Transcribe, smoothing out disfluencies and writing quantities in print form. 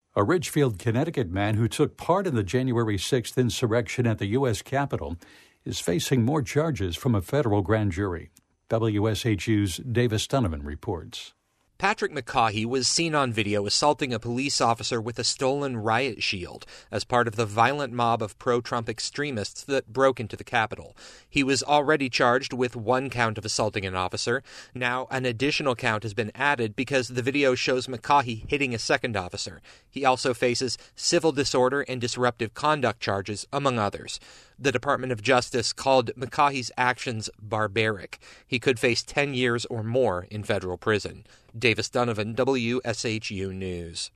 A Ridgefield, Connecticut man who took part in the January 6th insurrection at the U.S. Capitol is facing more charges from a federal grand jury. WSHU's Davis Donovan reports. Patrick McCaughey was seen on video assaulting a police officer with a stolen riot shield as part of the violent mob of pro-Trump extremists that broke into the Capitol. He was already charged with one count of assaulting an officer. Now an additional count has been added because the video shows McCaughey hitting a second officer. He also faces civil disorder and disruptive conduct charges, among others. The Department of Justice called McCaughey's actions barbaric. He could face 10 years or more in federal prison. Davis Donovan, WSHU News.